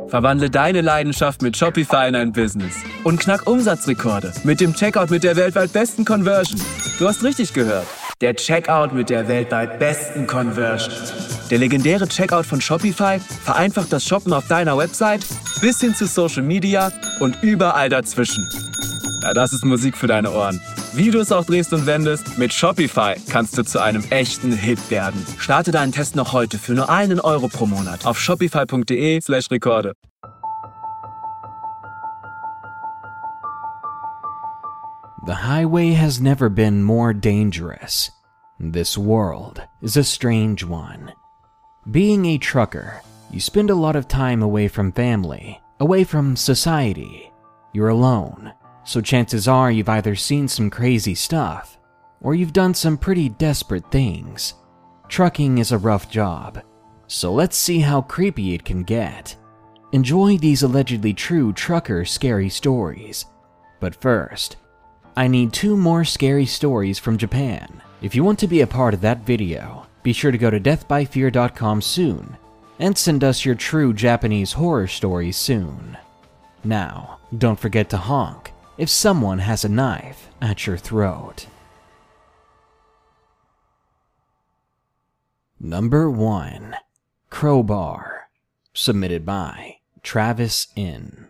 Verwandle deine Leidenschaft mit Shopify in ein Business und knack Umsatzrekorde mit dem Checkout mit der weltweit besten Conversion. Du hast richtig gehört. Der Checkout mit der weltweit besten Conversion. Der legendäre Checkout von Shopify vereinfacht das Shoppen auf deiner Website bis hin zu Social Media und überall dazwischen. Ja, das ist Musik für deine Ohren. Wie du es auch drehst und wendest, mit Shopify kannst du zu einem echten Hit werden. Starte deinen Test noch heute für nur €1 pro Monat auf shopify.de/Rekorde. The highway has never been more dangerous. This world is a strange one. Being a trucker, you spend a lot of time away from family, away from society. You're alone. So chances are you've either seen some crazy stuff, or you've done some pretty desperate things. Trucking is a rough job, so let's see how creepy it can get. Enjoy these allegedly true trucker scary stories. But first, I need 2 more scary stories from Japan. If you want to be a part of that video, be sure to go to deathbyfear.com soon, and send us your true Japanese horror stories soon. Now, don't forget to honk if someone has a knife at your throat. Number 1. Crowbar. Submitted by Travis N.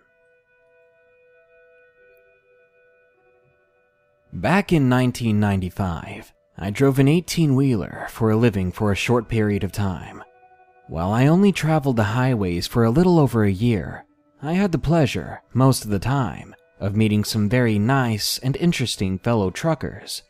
Back in 1995, I drove an 18-wheeler for a living for a short period of time. While I only traveled the highways for a little over a year, I had the pleasure, most of the time, of meeting some very nice and interesting fellow truckers.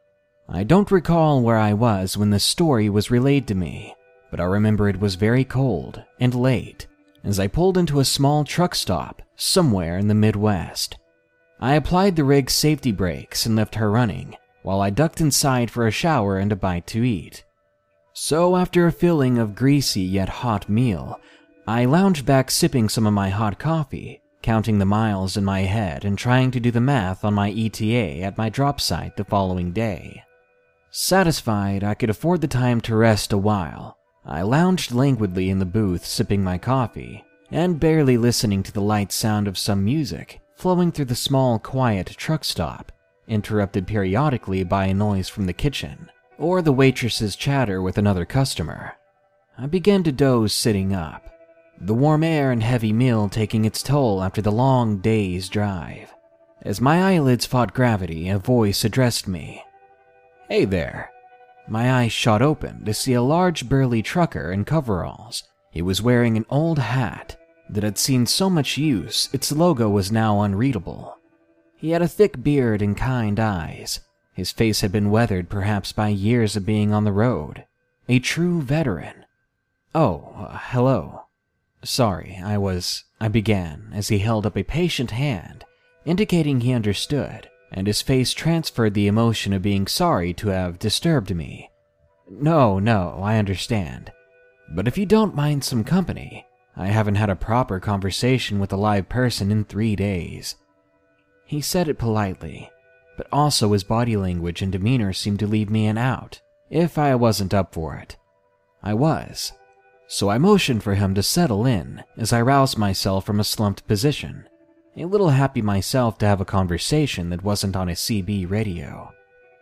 I don't recall where I was when this story was relayed to me, but I remember it was very cold and late as I pulled into a small truck stop somewhere in the Midwest. I applied the rig's safety brakes and left her running while I ducked inside for a shower and a bite to eat. So after a filling of greasy yet hot meal, I lounged back sipping some of my hot coffee, counting the miles in my head and trying to do the math on my ETA at my drop site the following day. Satisfied I could afford the time to rest a while, I lounged languidly in the booth sipping my coffee and barely listening to the light sound of some music flowing through the small, quiet truck stop, interrupted periodically by a noise from the kitchen or the waitress's chatter with another customer. I began to doze sitting up, the warm air and heavy meal taking its toll after the long day's drive. As my eyelids fought gravity, a voice addressed me. "Hey there." My eyes shot open to see a large burly trucker in coveralls. He was wearing an old hat that had seen so much use its logo was now unreadable. He had a thick beard and kind eyes. His face had been weathered perhaps by years of being on the road. A true veteran. "Oh, hello. Sorry, I began as he held up a patient hand, indicating he understood, and his face transferred the emotion of being sorry to have disturbed me. No, I understand. But if you don't mind some company, I haven't had a proper conversation with a live person in 3 days. He said it politely, but also his body language and demeanor seemed to leave me an out if I wasn't up for it. I was. So I motioned for him to settle in as I roused myself from a slumped position, a little happy myself to have a conversation that wasn't on a CB radio.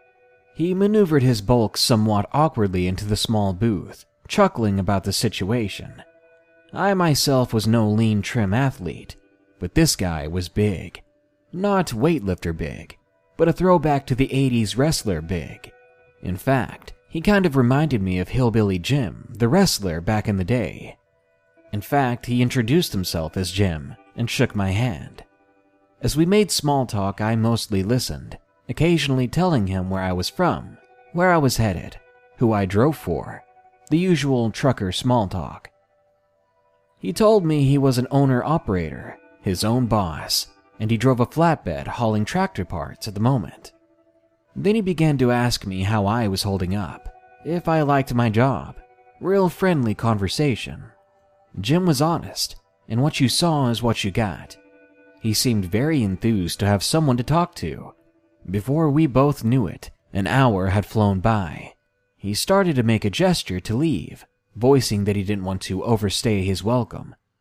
He maneuvered his bulk somewhat awkwardly into the small booth, chuckling about the situation. I myself was no lean, trim athlete, but this guy was big. Not weightlifter big, but a throwback to the 80s wrestler big. In fact, he kind of reminded me of Hillbilly Jim, the wrestler back in the day. In fact, he introduced himself as Jim and shook my hand. As we made small talk, I mostly listened, occasionally telling him where I was from, where I was headed, who I drove for, the usual trucker small talk. He told me he was an owner-operator, his own boss, and he drove a flatbed hauling tractor parts at the moment. Then he began to ask me how I was holding up, if I liked my job. Real friendly conversation. Jim was honest, and what you saw is what you got. He seemed very enthused to have someone to talk to. Before we both knew it, an hour had flown by. He started to make a gesture to leave, voicing that he didn't want to overstay his welcome,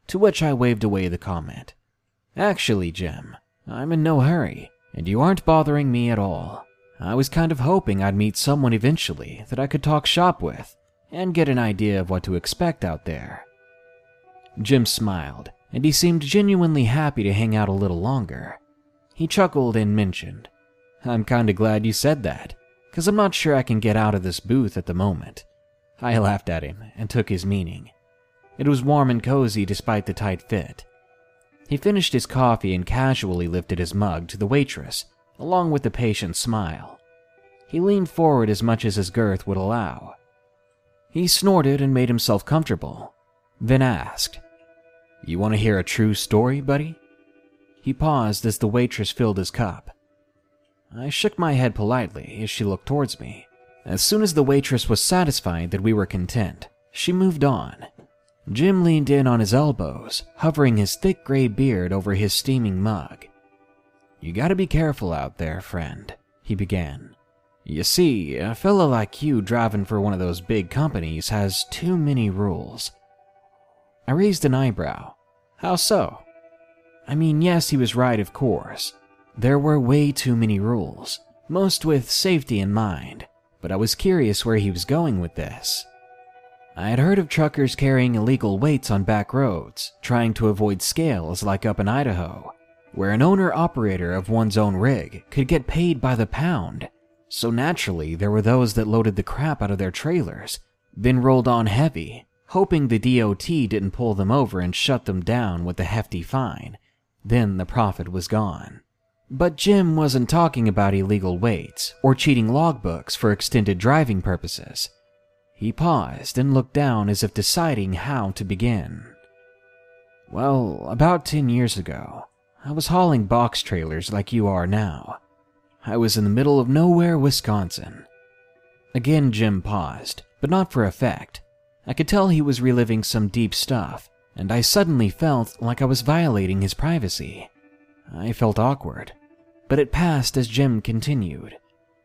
to which I waved away the comment. Actually, Jim, I'm in no hurry, and you aren't bothering me at all. I was kind of hoping I'd meet someone eventually that I could talk shop with and get an idea of what to expect out there. Jim smiled, and he seemed genuinely happy to hang out a little longer. He chuckled and mentioned, I'm kinda glad you said that, 'cause I'm not sure I can get out of this booth at the moment. I laughed at him and took his meaning. It was warm and cozy despite the tight fit. He finished his coffee and casually lifted his mug to the waitress, along with a patient smile. He leaned forward as much as his girth would allow. He snorted and made himself comfortable, then asked, You want to hear a true story, buddy? He paused as the waitress filled his cup. I shook my head politely as she looked towards me. As soon as the waitress was satisfied that we were content, she moved on. Jim leaned in on his elbows, hovering his thick gray beard over his steaming mug. You gotta be careful out there, friend, he began. You see, a fella like you driving for one of those big companies has too many rules. I raised an eyebrow. How so? I mean, yes, he was right, of course. There were way too many rules, most with safety in mind, but I was curious where he was going with this. I had heard of truckers carrying illegal weights on back roads, trying to avoid scales like up in Idaho, where an owner-operator of one's own rig could get paid by the pound. So naturally, there were those that loaded the crap out of their trailers, then rolled on heavy, hoping the DOT didn't pull them over and shut them down with a hefty fine. Then the profit was gone. But Jim wasn't talking about illegal weights or cheating logbooks for extended driving purposes. He paused and looked down as if deciding how to begin. Well, about 10 years ago, I was hauling box trailers like you are now. I was in the middle of nowhere, Wisconsin. Again, Jim paused, but not for effect. I could tell he was reliving some deep stuff, and I suddenly felt like I was violating his privacy. I felt awkward, but it passed as Jim continued.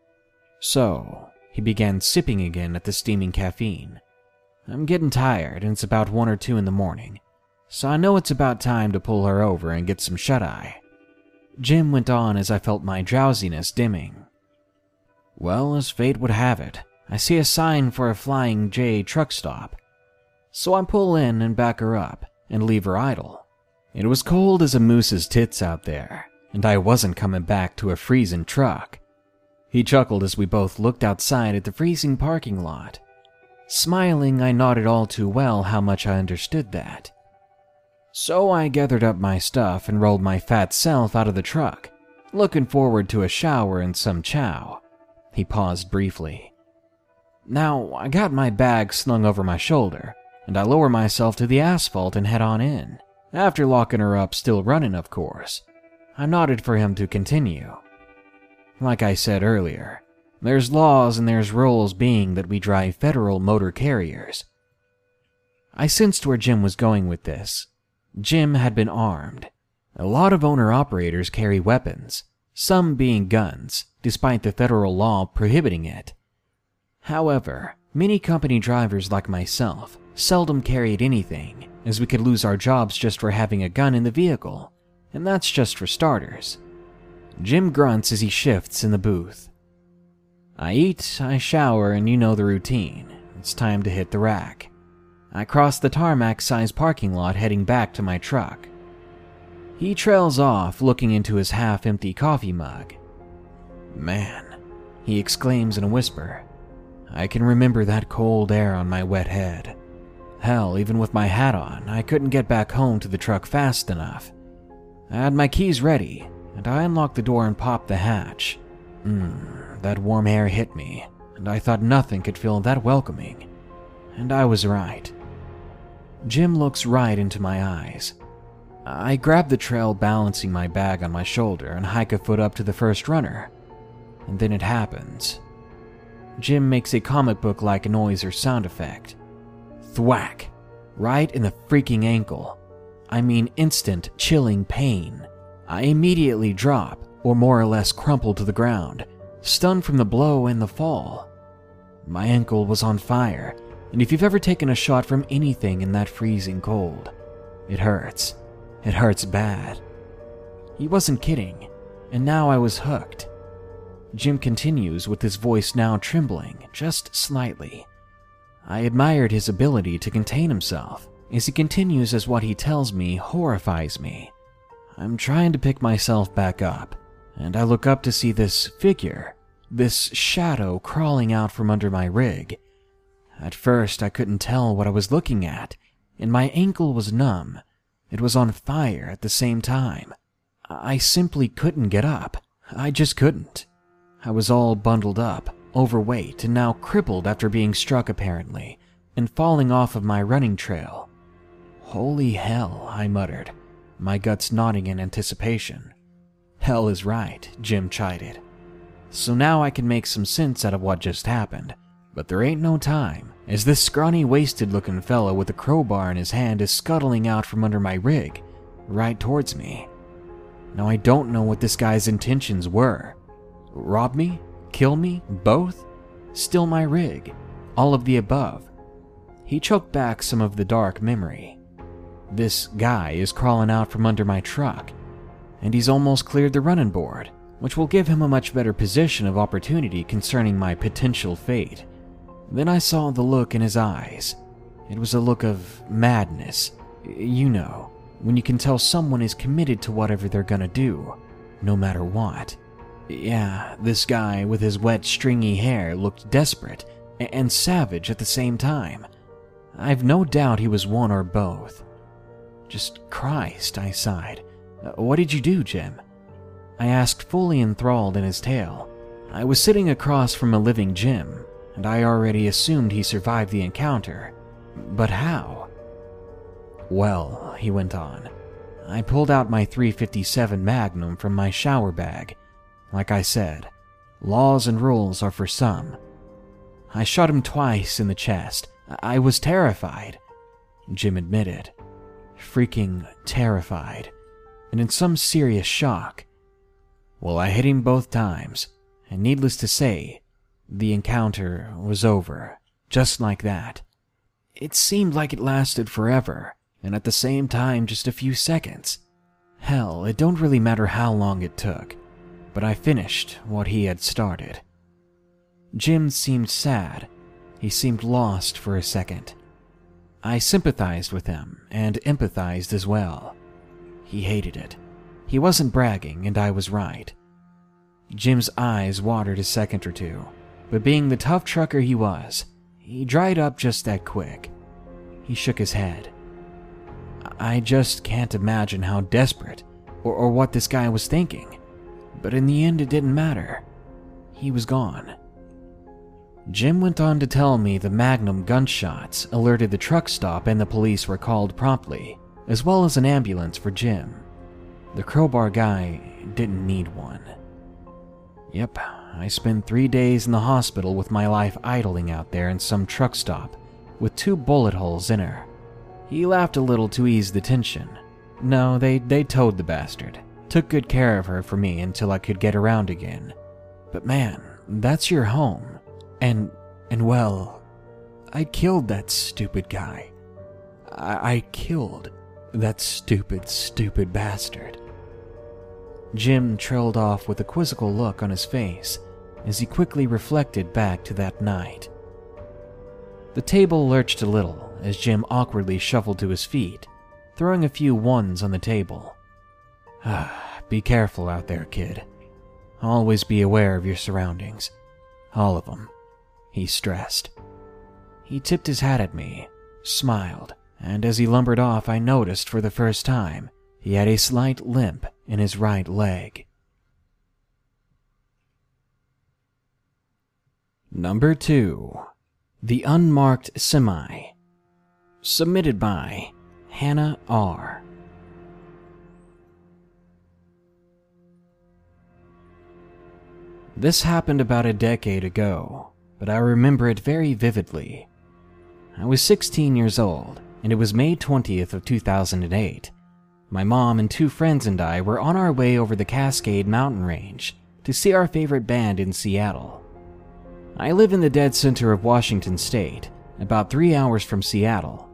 So, he began sipping again at the steaming caffeine. I'm getting tired and it's about 1 or 2 in the morning, so I know it's about time to pull her over and get some shut-eye. Jim went on as I felt my drowsiness dimming. Well, as fate would have it, I see a sign for a Flying J truck stop. So I pull in and back her up and leave her idle. It was cold as a moose's tits out there, and I wasn't coming back to a freezing truck. He chuckled as we both looked outside at the freezing parking lot. Smiling, I nodded all too well how much I understood that. So I gathered up my stuff and rolled my fat self out of the truck, looking forward to a shower and some chow. He paused briefly. Now, I got my bag slung over my shoulder, and I lower myself to the asphalt and head on in, after locking her up still running, of course. I nodded for him to continue. Like I said earlier, there's laws and there's rules being that we drive federal motor carriers. I sensed where Jim was going with this. Jim had been armed. A lot of owner-operators carry weapons, some being guns, despite the federal law prohibiting it. However, many company drivers like myself seldom carried anything, as we could lose our jobs just for having a gun in the vehicle, and that's just for starters. Jim grunts as he shifts in the booth. I eat, I shower, and you know the routine. It's time to hit the rack. I cross the tarmac-sized parking lot heading back to my truck. He trails off, looking into his half-empty coffee mug. Man, he exclaims in a whisper. I can remember that cold air on my wet head. Hell, even with my hat on, I couldn't get back home to the truck fast enough. I had my keys ready, and I unlocked the door and popped the hatch. That warm air hit me, and I thought nothing could feel that welcoming. And I was right. Jim looks right into my eyes. I grab the trail, balancing my bag on my shoulder, and hike a foot up to the first runner. And then it happens. Jim makes a comic book-like noise or sound effect. Thwack! Right in the freaking ankle. I mean instant, chilling pain. I immediately drop, or more or less crumple to the ground, stunned from the blow and the fall. My ankle was on fire, and if you've ever taken a shot from anything in that freezing cold, It hurts. It hurts bad." He wasn't kidding, and now I was hooked. Jim continues with his voice now trembling just slightly. I admired his ability to contain himself as he continues, as what he tells me horrifies me. I'm trying to pick myself back up, and I look up to see this figure, this shadow crawling out from under my rig. At first, I couldn't tell what I was looking at, and my ankle was numb. It was on fire at the same time. I simply couldn't get up. I just couldn't. I was all bundled up, overweight, and now crippled after being struck apparently, and falling off of my running trail. "Holy hell," I muttered, my guts nodding in anticipation. "Hell is right," Jim chided. So now I can make some sense out of what just happened, but there ain't no time, as this scrawny, wasted-looking fellow with a crowbar in his hand is scuttling out from under my rig, right towards me. Now I don't know what this guy's intentions were. Rob me? Kill me? Both? Steal my rig? All of the above. He choked back some of the dark memory. This guy is crawling out from under my truck, and he's almost cleared the running board, which will give him a much better position of opportunity concerning my potential fate. Then I saw the look in his eyes. It was a look of madness. You know, when you can tell someone is committed to whatever they're gonna do, no matter what. Yeah, this guy with his wet, stringy hair looked desperate and savage at the same time. I've no doubt he was one or both. Just Christ, I sighed. What did you do, Jim? I asked, fully enthralled in his tale. I was sitting across from a living Jim, and I already assumed he survived the encounter. But how? "Well," he went on, "I pulled out my .357 Magnum from my shower bag. Like I said, laws and rules are for some. I shot him twice in the chest. I was terrified," Jim admitted. Freaking terrified, and in some serious shock. Well, I hit him both times, and needless to say, the encounter was over, just like that. It seemed like it lasted forever, and at the same time just a few seconds. Hell, it don't really matter how long it took, but I finished what he had started. Jim seemed sad. He seemed lost for a second. I sympathized with him, and empathized as well. He hated it. He wasn't bragging, and I was right. Jim's eyes watered a second or two, but being the tough trucker he was, he dried up just that quick. He shook his head. I just can't imagine how desperate, or what this guy was thinking. But in the end, it didn't matter. He was gone. Jim went on to tell me the Magnum gunshots alerted the truck stop and the police were called promptly, as well as an ambulance for Jim. The crowbar guy didn't need one. Yep, I spent 3 days in the hospital with my life idling out there in some truck stop with 2 bullet holes in her. He laughed a little to ease the tension. No, they towed the bastard. Took good care of her for me until I could get around again. But man, that's your home. And well, I killed that stupid guy. I killed that stupid bastard. Jim trailed off with a quizzical look on his face as he quickly reflected back to that night. The table lurched a little as Jim awkwardly shuffled to his feet, throwing a few ones on the table. Be careful out there, kid. Always be aware of your surroundings. All of them, he stressed. He tipped his hat at me, smiled, and as he lumbered off, I noticed for the first time he had a slight limp in his right leg. Number 2. The Unmarked Semi. Submitted by Hannah R. This happened about a decade ago, but I remember it very vividly. I was 16 years old, and it was May 20th of 2008. My mom and 2 friends and I were on our way over the Cascade Mountain Range to see our favorite band in Seattle. I live in the dead center of Washington State, about 3 hours from Seattle.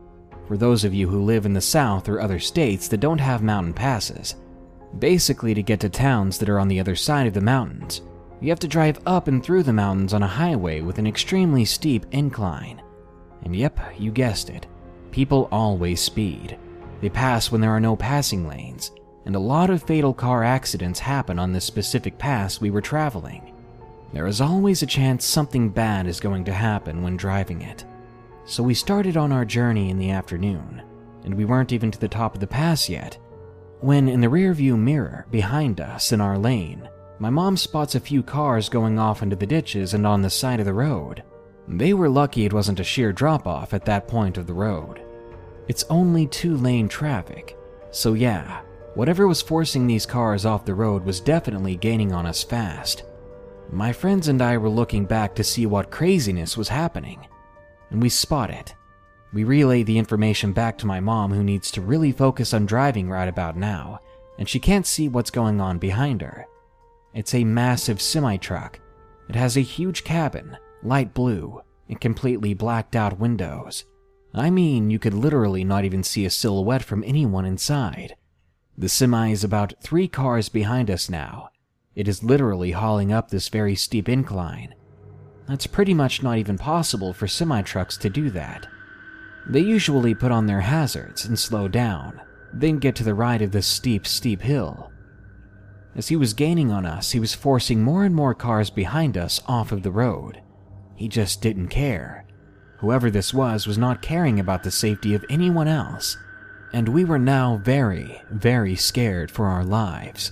For those of you who live in the South or other states that don't have mountain passes, basically to get to towns that are on the other side of the mountains, you have to drive up and through the mountains on a highway with an extremely steep incline. And yep, you guessed it, people always speed. They pass when there are no passing lanes, and a lot of fatal car accidents happen on this specific pass we were traveling. There is always a chance something bad is going to happen when driving it. So we started on our journey in the afternoon, and we weren't even to the top of the pass yet, when in the rearview mirror behind us in our lane, my mom spots a few cars going off into the ditches and on the side of the road. They were lucky it wasn't a sheer drop-off at that point of the road. It's only 2-lane traffic, so yeah, whatever was forcing these cars off the road was definitely gaining on us fast. My friends and I were looking back to see what craziness was happening, and we spot it. We relay the information back to my mom, who needs to really focus on driving right about now, and she can't see what's going on behind her. It's a massive semi-truck. It has a huge cabin, light blue, and completely blacked out windows. I mean, you could literally not even see a silhouette from anyone inside. The semi is about 3 cars behind us now. It is literally hauling up this very steep incline. That's pretty much not even possible for semi-trucks to do that. They usually put on their hazards and slow down, then get to the right of this steep hill. As he was gaining on us, he was forcing more and more cars behind us off of the road. He just didn't care. Whoever this was not caring about the safety of anyone else, and we were now very, very scared for our lives.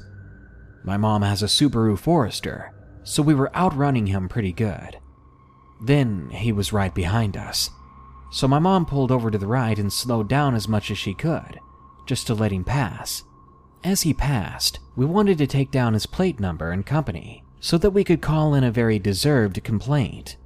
My mom has a Subaru Forester, so we were outrunning him pretty good. Then he was right behind us, so my mom pulled over to the right and slowed down as much as she could, just to let him pass. As he passed, we wanted to take down his plate number and company, so that we could call in a very deserved complaint.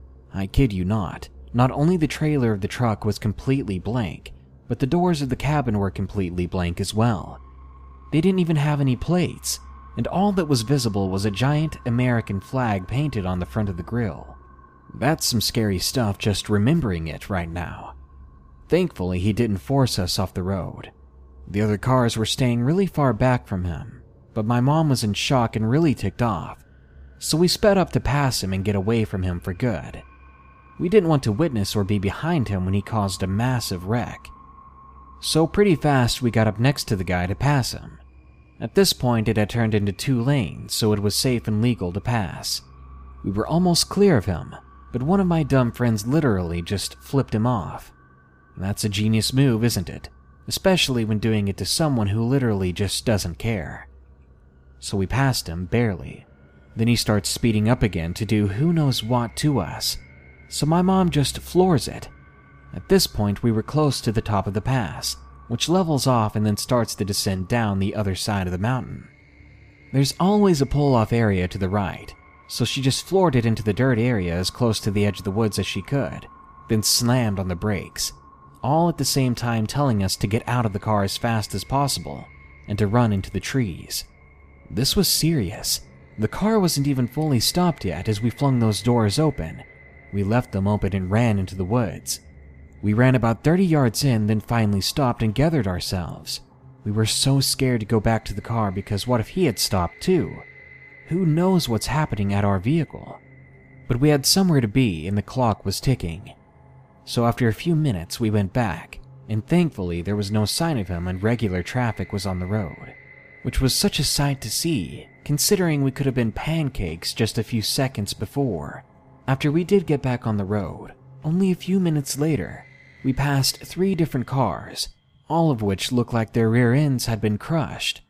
I kid you not only the trailer of the truck was completely blank, but the doors of the cabin were completely blank as well. They didn't even have any plates, and all that was visible was a giant American flag painted on the front of the grille. That's some scary stuff just remembering it right now. Thankfully, he didn't force us off the road. The other cars were staying really far back from him, but my mom was in shock and really ticked off, so we sped up to pass him and get away from him for good. We didn't want to witness or be behind him when he caused a massive wreck. So pretty fast we got up next to the guy to pass him. At this point it had turned into 2 lanes, so it was safe and legal to pass. We were almost clear of him, but one of my dumb friends literally just flipped him off. That's a genius move, isn't it? Especially when doing it to someone who literally just doesn't care. So we passed him, barely. Then he starts speeding up again to do who knows what to us, so my mom just floors it. At this point we were close to the top of the pass, which levels off and then starts to descend down the other side of the mountain. There's always a pull-off area to the right, so she just floored it into the dirt area as close to the edge of the woods as she could, then slammed on the brakes, all at the same time telling us to get out of the car as fast as possible and to run into the trees. This was serious. The car wasn't even fully stopped yet as we flung those doors open. We left them open and ran into the woods. We ran about 30 yards in, then finally stopped and gathered ourselves. We were so scared to go back to the car because what if he had stopped too? Who knows what's happening at our vehicle? But we had somewhere to be and the clock was ticking. So after a few minutes we went back, and thankfully there was no sign of him and regular traffic was on the road, which was such a sight to see, considering we could have been pancakes just a few seconds before. After we did get back on the road, only a few minutes later, we passed 3 different cars, all of which looked like their rear ends had been crushed.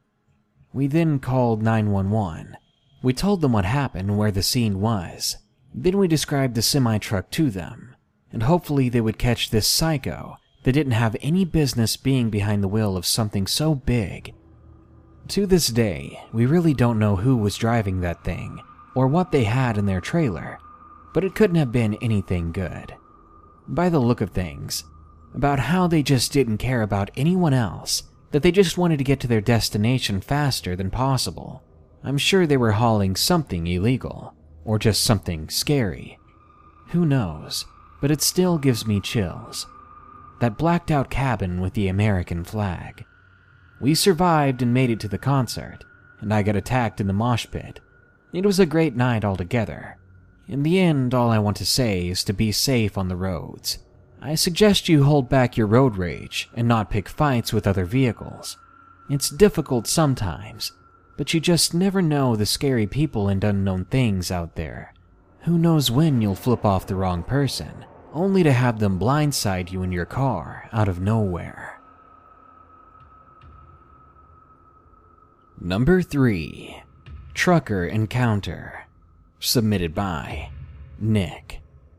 We then called 911. We told them what happened and where the scene was. Then we described the semi-truck to them, and hopefully they would catch this psycho that didn't have any business being behind the wheel of something so big. To this day, we really don't know who was driving that thing, or what they had in their trailer, but it couldn't have been anything good. By the look of things, about how they just didn't care about anyone else, that they just wanted to get to their destination faster than possible. I'm sure they were hauling something illegal, or just something scary. Who knows, but it still gives me chills. that blacked out cabin with the American flag. We survived and made it to the concert, and I got attacked in the mosh pit. It was a great night altogether. In the end, all I want to say is to be safe on the roads. I suggest you hold back your road rage and not pick fights with other vehicles. It's difficult sometimes, but you just never know the scary people and unknown things out there. Who knows when you'll flip off the wrong person, only to have them blindside you in your car out of nowhere. Number 3. Trucker Encounter. Submitted by Nick.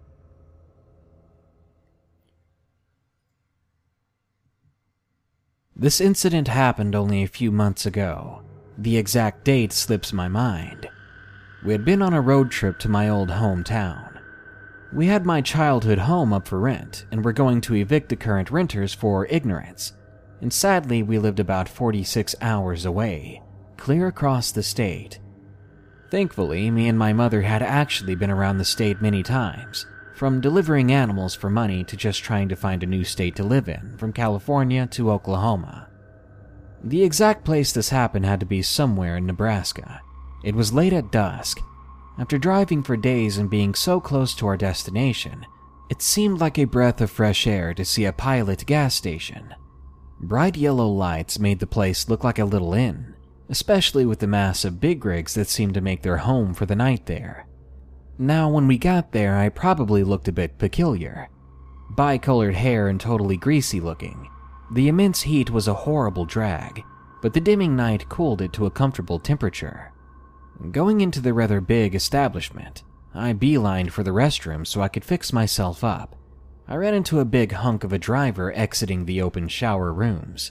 This incident happened only a few months ago. The exact date slips my mind. We had been on a road trip to my old hometown. We had my childhood home up for rent and were going to evict the current renters for ignorance. And sadly, we lived about 46 hours away, clear across the state. Thankfully, me and my mother had actually been around the state many times, from delivering animals for money to just trying to find a new state to live in, from California to Oklahoma. The exact place this happened had to be somewhere in Nebraska. It was late at dusk. After driving for days and being so close to our destination, it seemed like a breath of fresh air to see a Pilot gas station. Bright yellow lights made the place look like a little inn, especially with the massive big rigs that seemed to make their home for the night there. Now, when we got there, I probably looked a bit peculiar. Bi-colored hair and totally greasy looking. The immense heat was a horrible drag, but the dimming night cooled it to a comfortable temperature. Going into the rather big establishment, I beelined for the restroom so I could fix myself up. I ran into a big hunk of a driver exiting the open shower rooms.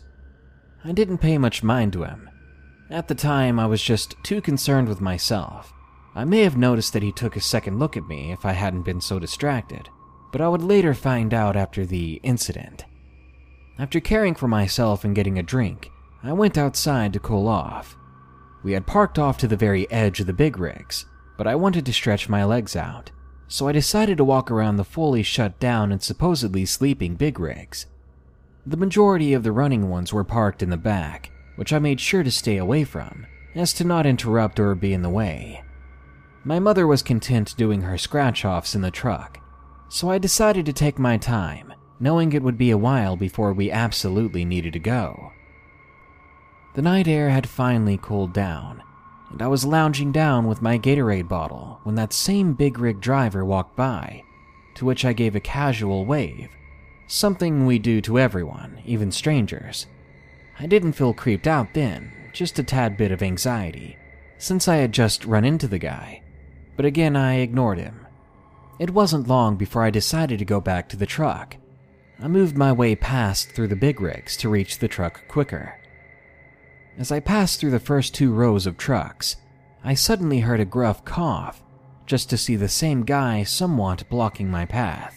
I didn't pay much mind to him. At the time, I was just too concerned with myself. I may have noticed that he took a second look at me if I hadn't been so distracted, but I would later find out after the incident. After caring for myself and getting a drink, I went outside to cool off. We had parked off to the very edge of the big rigs, but I wanted to stretch my legs out, so I decided to walk around the fully shut down and supposedly sleeping big rigs. The majority of the running ones were parked in the back, which I made sure to stay away from, as to not interrupt or be in the way. My mother was content doing her scratch-offs in the truck, so I decided to take my time, knowing it would be a while before we absolutely needed to go. The night air had finally cooled down, and I was lounging down with my Gatorade bottle when that same big rig driver walked by, to which I gave a casual wave, something we do to everyone, even strangers. I didn't feel creeped out then, just a tad bit of anxiety, since I had just run into the guy, but again I ignored him. It wasn't long before I decided to go back to the truck. I moved my way past through the big rigs to reach the truck quicker. As I passed through the first 2 rows of trucks, I suddenly heard a gruff cough, just to see the same guy somewhat blocking my path.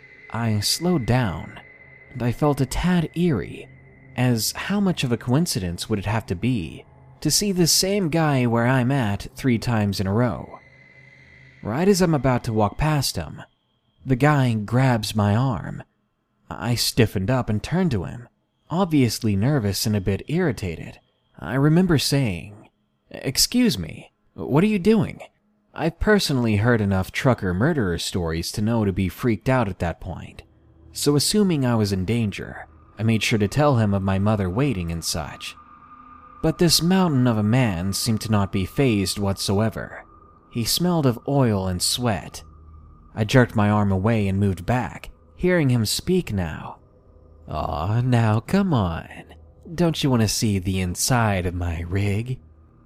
I slowed down, and I felt a tad eerie, as how much of a coincidence would it have to be to see the same guy where I'm at 3 times in a row? Right as I'm about to walk past him, the guy grabs my arm. I stiffened up and turned to him, obviously nervous and a bit irritated. I remember saying, "Excuse me, what are you doing?" I've personally heard enough trucker murderer stories to know to be freaked out at that point, so assuming I was in danger, I made sure to tell him of my mother waiting and such. But this mountain of a man seemed to not be fazed whatsoever. He smelled of oil and sweat. I jerked my arm away and moved back, hearing him speak now. "Aw, now come on. Don't you want to see the inside of my rig?"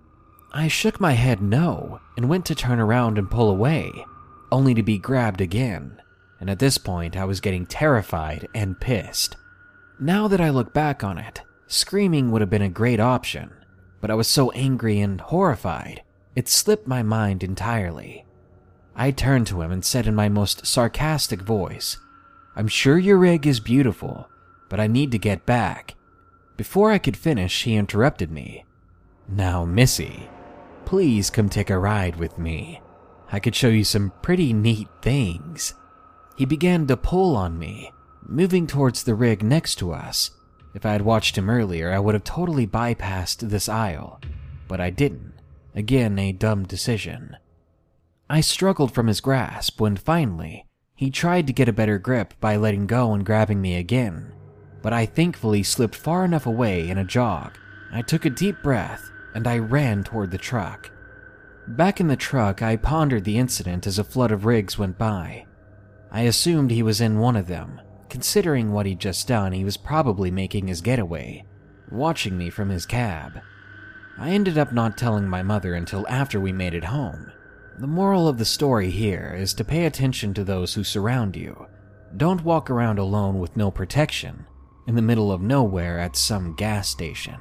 I shook my head no and went to turn around and pull away, only to be grabbed again, and at this point I was getting terrified and pissed. Now that I look back on it, screaming would have been a great option, but I was so angry and horrified, it slipped my mind entirely. I turned to him and said in my most sarcastic voice, "I'm sure your rig is beautiful, but I need to get back." Before I could finish, he interrupted me. "Now, Missy, please come take a ride with me. I could show you some pretty neat things." He began to pull on me, moving towards the rig next to us. If I had watched him earlier, I would have totally bypassed this aisle, but I didn't. Again, a dumb decision. I struggled from his grasp when finally, he tried to get a better grip by letting go and grabbing me again, but I thankfully slipped far enough away in a jog. I took a deep breath and I ran toward the truck. Back in the truck, I pondered the incident as a flood of rigs went by. I assumed he was in one of them. Considering what he'd just done, he was probably making his getaway, watching me from his cab. I ended up not telling my mother until after we made it home. The moral of the story here is to pay attention to those who surround you. Don't walk around alone with no protection, in the middle of nowhere at some gas station.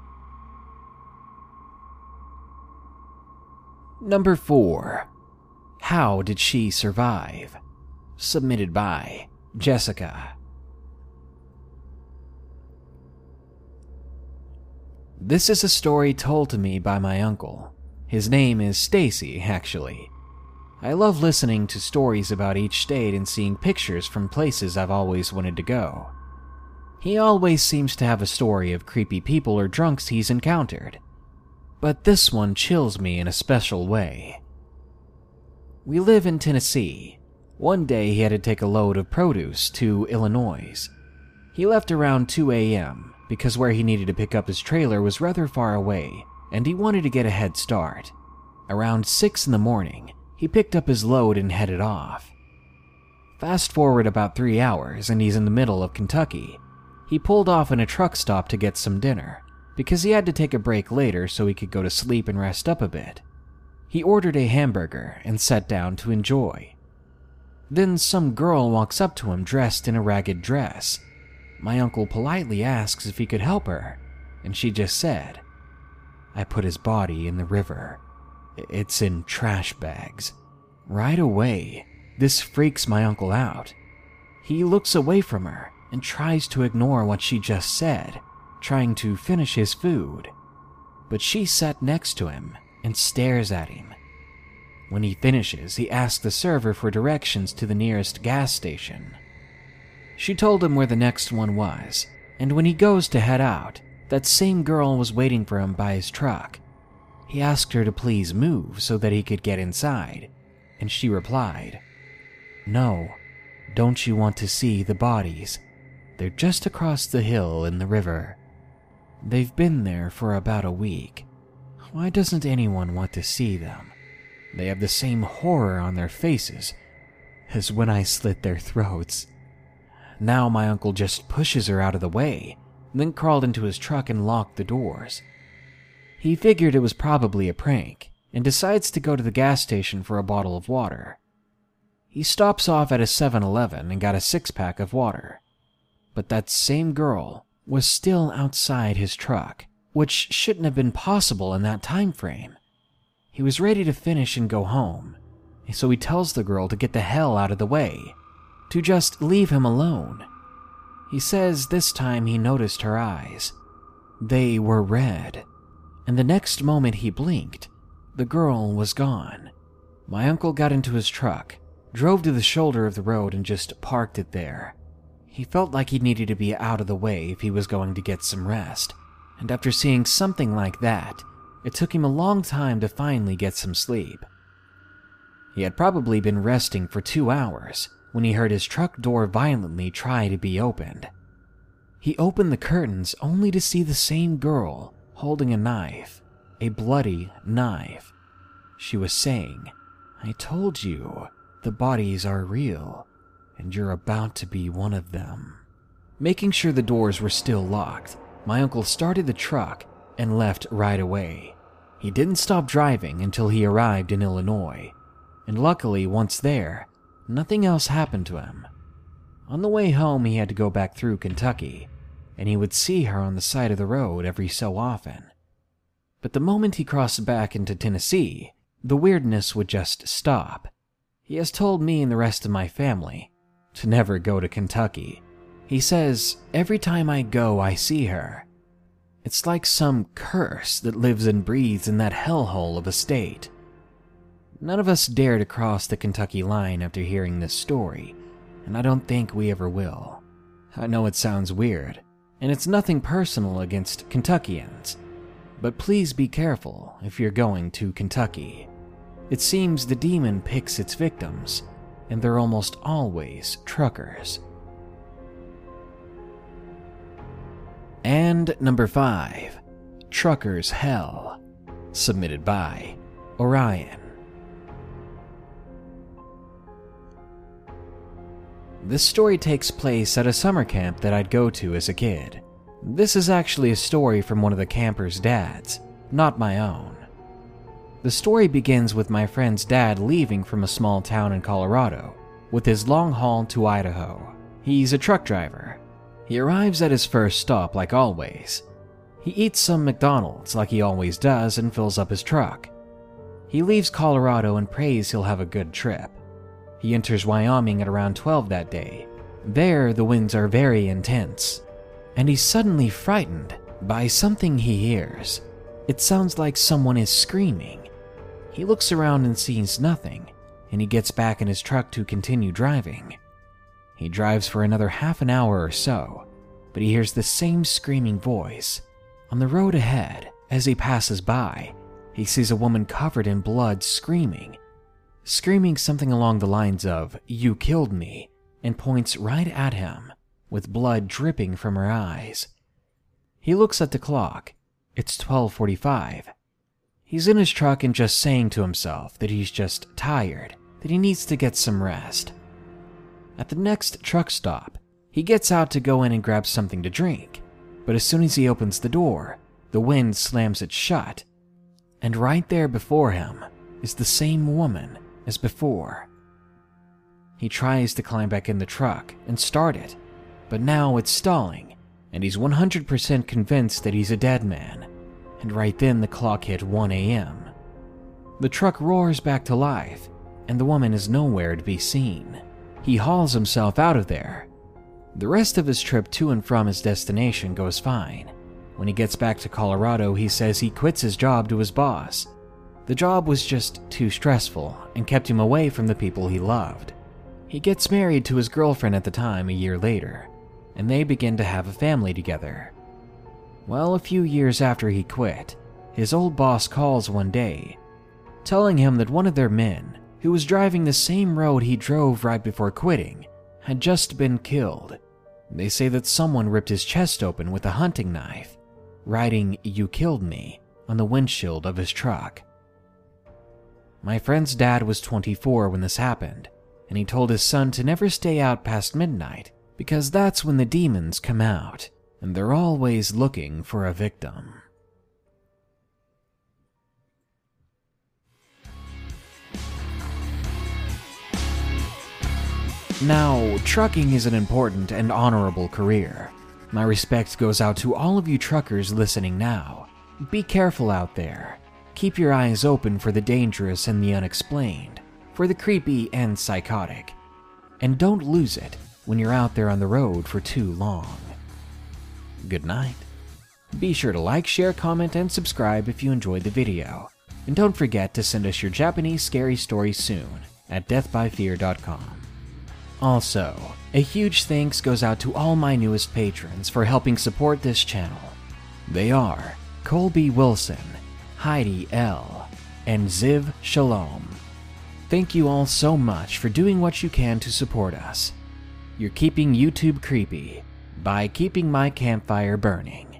Number 4. How did she survive? Submitted by Jessica. This is a story told to me by my uncle. His name is Stacy, actually. I love listening to stories about each state and seeing pictures from places I've always wanted to go. He always seems to have a story of creepy people or drunks he's encountered, but this one chills me in a special way. We live in Tennessee. One day he had to take a load of produce to Illinois. He left around 2 a.m. because where he needed to pick up his trailer was rather far away, and he wanted to get a head start. Around 6 in the morning, he picked up his load and headed off. Fast forward about 3 hours and he's in the middle of Kentucky. He pulled off in a truck stop to get some dinner, because he had to take a break later so he could go to sleep and rest up a bit. He ordered a hamburger and sat down to enjoy. Then some girl walks up to him dressed in a ragged dress. My uncle politely asks if he could help her, and she just said, "I put his body in the river. It's in trash bags." Right away, this freaks my uncle out. He looks away from her and tries to ignore what she just said, trying to finish his food. But she sat next to him and stares at him. When he finishes, he asks the server for directions to the nearest gas station. She told him where the next one was, and when he goes to head out, that same girl was waiting for him by his truck. He asked her to please move so that he could get inside, and she replied, "No, don't you want to see the bodies? They're just across the hill in the river. They've been there for about a week. Why doesn't anyone want to see them? They have the same horror on their faces as when I slit their throats." Now my uncle just pushes her out of the way, then crawled into his truck and locked the doors. He figured it was probably a prank, and decides to go to the gas station for a bottle of water. He stops off at a 7-Eleven and got a 6-pack of water. But that same girl was still outside his truck, which shouldn't have been possible in that time frame. He was ready to finish and go home, so he tells the girl to get the hell out of the way, to just leave him alone. He says this time he noticed her eyes. They were red, and the next moment he blinked, the girl was gone. My uncle got into his truck, drove to the shoulder of the road and just parked it there. He felt like he needed to be out of the way if he was going to get some rest, and after seeing something like that, it took him a long time to finally get some sleep. He had probably been resting for 2 hours when he heard his truck door violently try to be opened. He opened the curtains only to see the same girl holding a knife, a bloody knife. She was saying, "I told you, the bodies are real, and you're about to be one of them." Making sure the doors were still locked, my uncle started the truck and left right away. He didn't stop driving until he arrived in Illinois, and luckily once there, nothing else happened to him. On the way home, he had to go back through Kentucky, and he would see her on the side of the road every so often. But the moment he crossed back into Tennessee, the weirdness would just stop. He has told me and the rest of my family to never go to Kentucky. He says, "Every time I go, I see her. It's like some curse that lives and breathes in that hellhole of a state." None of us dare to cross the Kentucky line after hearing this story, and I don't think we ever will. I know it sounds weird, and it's nothing personal against Kentuckians, but please be careful if you're going to Kentucky. It seems the demon picks its victims, and they're almost always truckers. And number 5, Trucker's Hell, submitted by Orion. This story takes place at a summer camp that I'd go to as a kid. This is actually a story from one of the campers' dads, not my own. The story begins with my friend's dad leaving from a small town in Colorado with his long haul to Idaho. He's a truck driver. He arrives at his first stop like always. He eats some McDonald's like he always does and fills up his truck. He leaves Colorado and prays he'll have a good trip. He enters Wyoming at around 12 that day. There, the winds are very intense, and he's suddenly frightened by something he hears. It sounds like someone is screaming. He looks around and sees nothing, and he gets back in his truck to continue driving. He drives for another half an hour or so, but he hears the same screaming voice. On the road ahead, as he passes by, he sees a woman covered in blood screaming something along the lines of, "You killed me," and points right at him, with blood dripping from her eyes. He looks at the clock. It's 12:45. He's in his truck and just saying to himself that he's just tired, that he needs to get some rest. At the next truck stop, he gets out to go in and grab something to drink, but as soon as he opens the door, the wind slams it shut, and right there before him is the same woman as before. He tries to climb back in the truck and start it, but now it's stalling, and he's 100% convinced that he's a dead man, and right then the clock hit 1 a.m. The truck roars back to life, and the woman is nowhere to be seen. He hauls himself out of there. The rest of his trip to and from his destination goes fine. When he gets back to Colorado, he says he quits his job to his boss. The job was just too stressful and kept him away from the people he loved. He gets married to his girlfriend at the time a year later, and they begin to have a family together. Well, a few years after he quit, his old boss calls one day, telling him that one of their men, who was driving the same road he drove right before quitting, had just been killed. They say that someone ripped his chest open with a hunting knife, writing, "You killed me," on the windshield of his truck. My friend's dad was 24 when this happened, and he told his son to never stay out past midnight because that's when the demons come out, and they're always looking for a victim. Now, trucking is an important and honorable career. My respect goes out to all of you truckers listening now. Be careful out there. Keep your eyes open for the dangerous and the unexplained, for the creepy and psychotic. And don't lose it when you're out there on the road for too long. Good night. Be sure to like, share, comment, and subscribe if you enjoyed the video. And don't forget to send us your Japanese scary stories soon at deathbyfear.com. Also, a huge thanks goes out to all my newest patrons for helping support this channel. They are Colby Wilson, Heidi L., and Ziv Shalom. Thank you all so much for doing what you can to support us. You're keeping YouTube creepy by keeping my campfire burning.